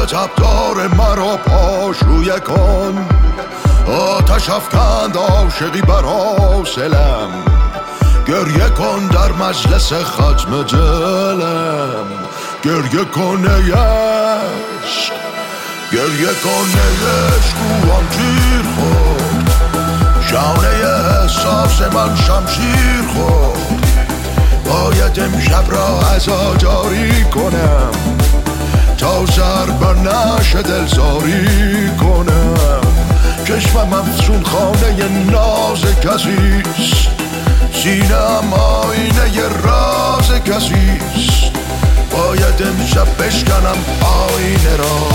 تبدار مرا پاشویه کن. آتش افکند عاشقی بر حاصلم، گریه کن در مجلس ختم دلم. گریه کن ای عشق، گریه کن ای عشق کوام تیر خورد، شانه احساس من شمشیر خورد. باید امشب را عزاداری کنم تا سر بر نشه دلزاری کنم. چشمم افسون خانه ناز کسیست، سینه‌ام آینه راز کسیست. باید امشب بشکنم آینه را،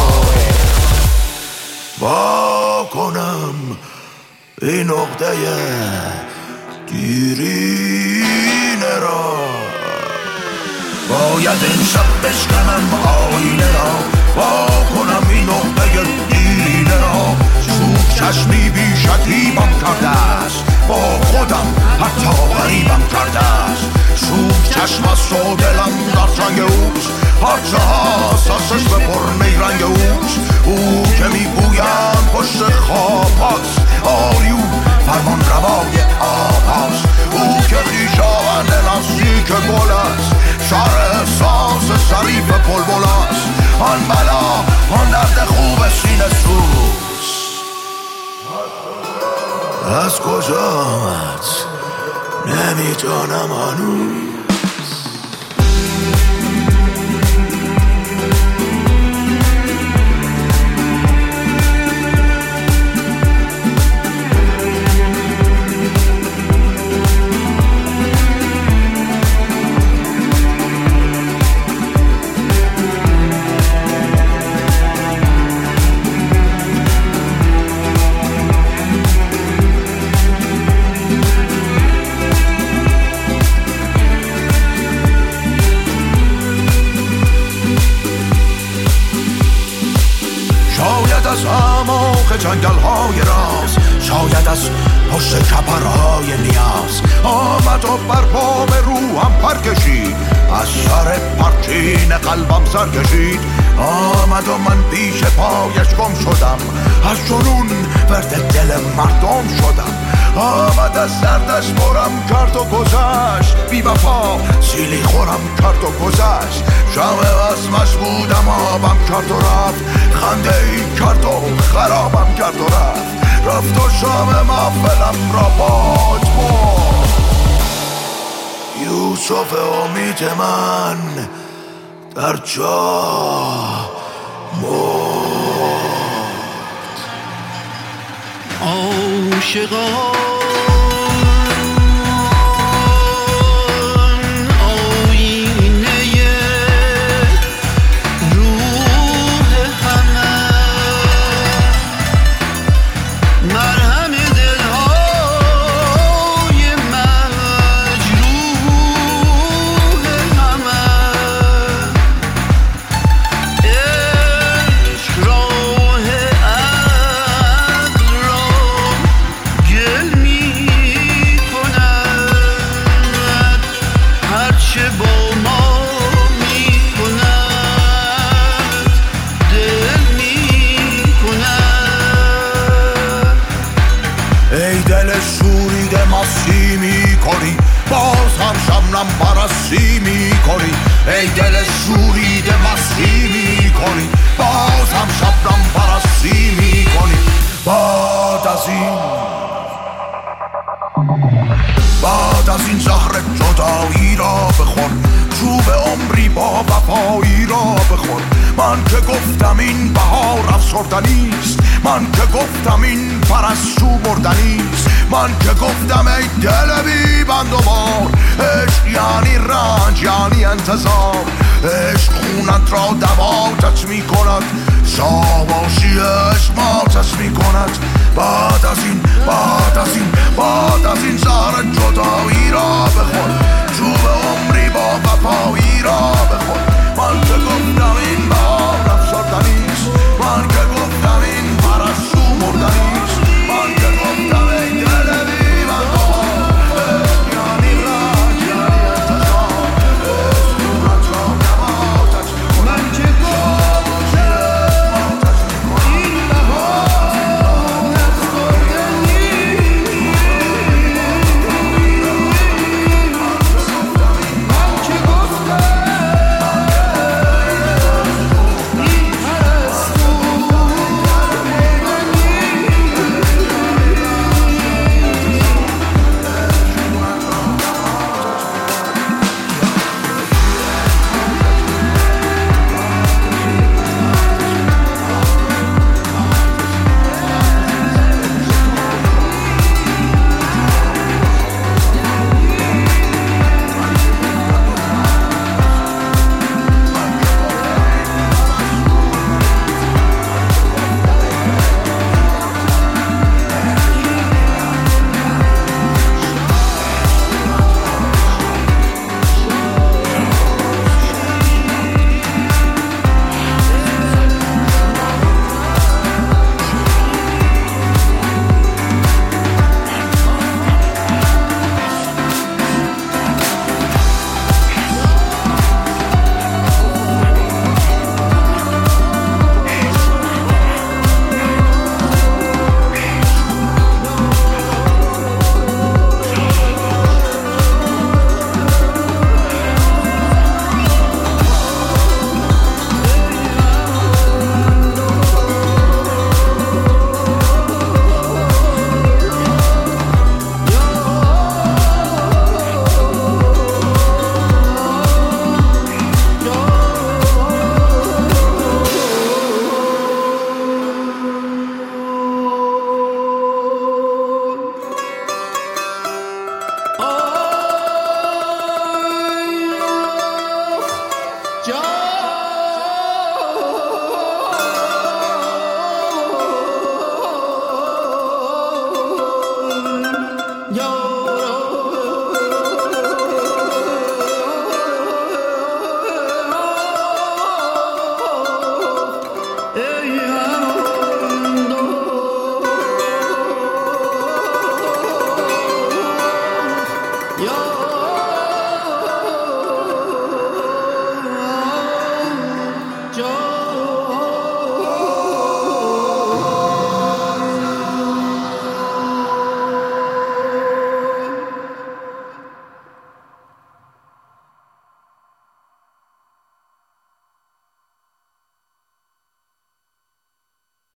وا کنم این عقده دیرینه را. باید امشب بشکنم آینه را، وا کنم این عقده دیرینه را. چشمی بی شکیبم کرده است، با خودم حتی غریبم کرده است. شوم چشم است و دلم در جنگ اوست، هرچه حساسش به پر نیرنگ اوست. او که میگویم پشت خواب هاست، آری او فرمان روای آب هاست. او که خویشاوند نزدیک گل است، شهر احساس شریف بلبل است. آن بلا آن درد خوب سینه سوز از کجا آمد نمیدانم هنوز. از اعماق جنگل های راز، شاید از پشت کپرهای نیاز. آمد و بر بام روحم پر کشید، از سر پرچین قلبم سر کشید. آمد و من پیش پایش گم شدم، از جنون ورد دل مردم شدم. آمد از دردش برم کرد و گذشت، بی وفا سیلی خورم کرد و گذشت. شمع وزمش بودم آبم کرد و رفت، خنده ای کرد و خرابم کرد و رفت و شام محفلم را باد برد. یوسف امید من در جا مرد. عاشقان پرستی می کنی. ای دل شوریده مستی می کنی، باز هم شبنم پرستی می کنی. بعد از این زهر جدایی را بخور، چوب عمری با وفایی را بخور. من که گفتم این بهار افسردنیست، من که گفتم این پرستو مردنیست. من که گفتم ای دل بی بند و بار، عشق یعنی رنج یعنی انتظار. عشق خونت را دواتت می کند، ساواشی عشق ماتت می کند. بعد از این زهر جدایی را بخور، چوب عمری با وفایی را بخور. من که گفتم این بهار افسردنیست، من که گفتم این پرستو مردنیست. من که گفتم ای دل بی بند و بار، یعنی رنج یعنی انتظار. عشق خونت را نباتت می کند. من که گفتم یا